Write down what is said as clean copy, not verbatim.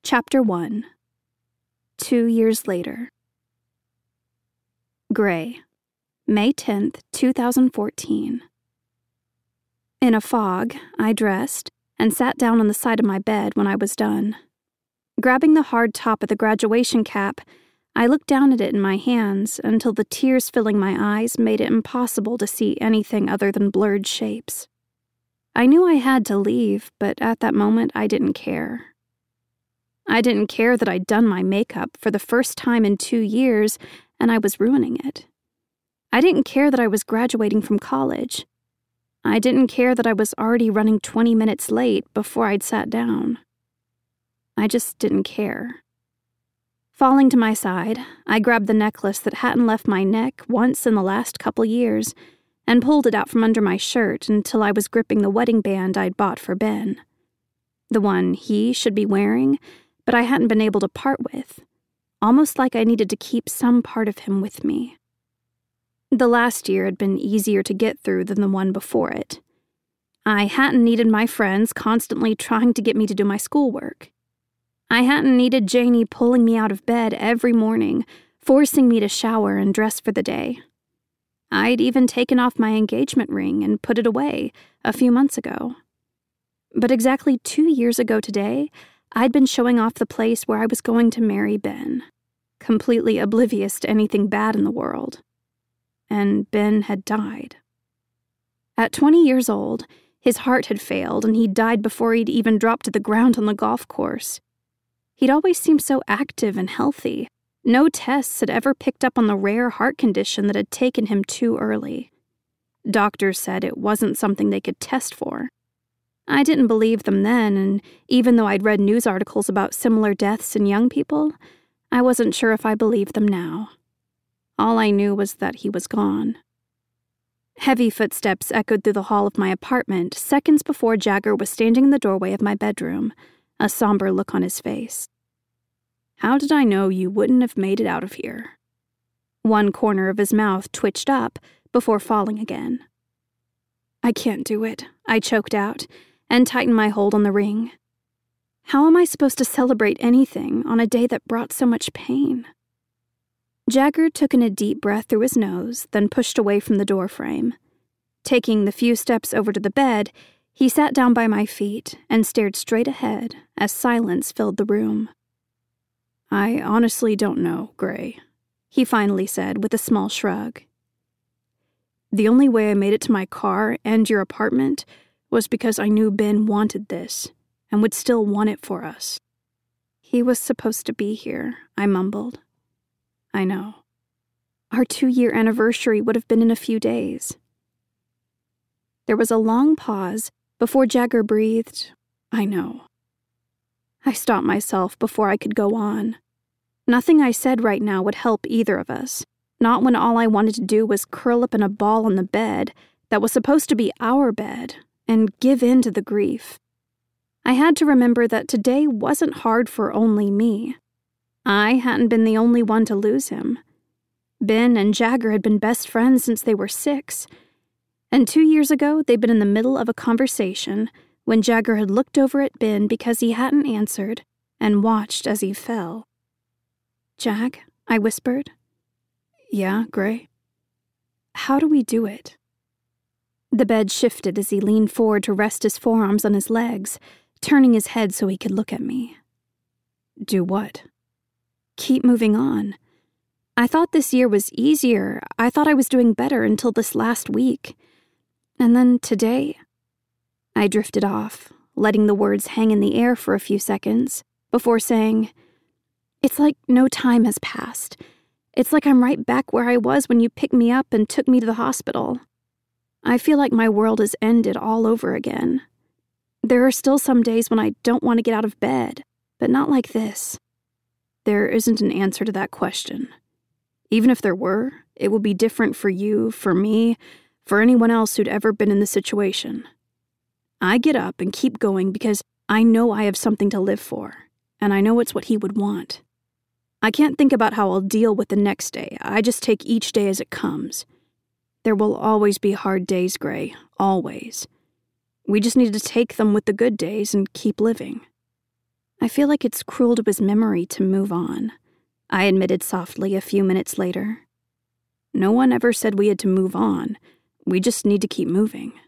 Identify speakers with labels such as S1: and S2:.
S1: Chapter 1. 2 years later. Gray, May 10th, 2014. In a fog, I dressed and sat down on the side of my bed when I was done. Grabbing the hard top of the graduation cap, I looked down at it in my hands until the tears filling my eyes made it impossible to see anything other than blurred shapes. I knew I had to leave, but at that moment I didn't care. I didn't care that I'd done my makeup for the first time in 2 years and I was ruining it. I didn't care that I was graduating from college. I didn't care that I was already running 20 minutes late before I'd sat down. I just didn't care. Falling to my side, I grabbed the necklace that hadn't left my neck once in the last couple years and pulled it out from under my shirt until I was gripping the wedding band I'd bought for Ben. The one he should be wearing, but I hadn't been able to part with, almost like I needed to keep some part of him with me. The last year had been easier to get through than the one before it. I hadn't needed my friends constantly trying to get me to do my schoolwork. I hadn't needed Janie pulling me out of bed every morning, forcing me to shower and dress for the day. I'd even taken off my engagement ring and put it away a few months ago. But exactly 2 years ago today, I'd been showing off the place where I was going to marry Ben, completely oblivious to anything bad in the world. And Ben had died. At 20 years old, his heart had failed and he'd died before he'd even dropped to the ground on the golf course. He'd always seemed so active and healthy. No tests had ever picked up on the rare heart condition that had taken him too early. Doctors said it wasn't something they could test for. I didn't believe them then, and even though I'd read news articles about similar deaths in young people, I wasn't sure if I believed them now. All I knew was that he was gone. Heavy footsteps echoed through the hall of my apartment seconds before Jagger was standing in the doorway of my bedroom, a somber look on his face. "How did I know you wouldn't have made it out of here?" One corner of his mouth twitched up before falling again. "I can't do it," I choked out, and tightened my hold on the ring. How am I supposed to celebrate anything on a day that brought so much pain? Jagger took in a deep breath through his nose, then pushed away from the doorframe. Taking the few steps over to the bed, he sat down by my feet and stared straight ahead as silence filled the room. "I honestly don't know, Gray," he finally said with a small shrug. "The only way I made it to my car and your apartment was because I knew Ben wanted this and would still want it for us." "He was supposed to be here," I mumbled. "I know. Our 2-year anniversary would have been in a few days." There was a long pause before Jagger breathed, "I know." I stopped myself before I could go on. Nothing I said right now would help either of us, not when all I wanted to do was curl up in a ball on the bed that was supposed to be our bed and give in to the grief. I had to remember that today wasn't hard for only me. I hadn't been the only one to lose him. Ben and Jagger had been best friends since they were 6, and 2 years ago they'd been in the middle of a conversation when Jagger had looked over at Ben because he hadn't answered and watched as he fell. "Jag," I whispered. "Yeah, Gray?" "How do we do it?" The bed shifted as he leaned forward to rest his forearms on his legs, turning his head so he could look at me. "Do what?" "Keep moving on. I thought this year was easier. I thought I was doing better until this last week. And then today..." I drifted off, letting the words hang in the air for a few seconds, before saying, "It's like no time has passed. It's like I'm right back where I was when you picked me up and took me to the hospital. I feel like my world has ended all over again. There are still some days when I don't want to get out of bed, but not like this." "There isn't an answer to that question. Even if there were, it would be different for you, for me, for anyone else who'd ever been in this situation. I get up and keep going because I know I have something to live for, and I know it's what he would want. I can't think about how I'll deal with the next day. I just take each day as it comes. There will always be hard days, Gray, always. We just need to take them with the good days and keep living." I feel like it's cruel to his memory to move on, I admitted softly a few minutes later. No one ever said we had to move on. We just need to keep moving.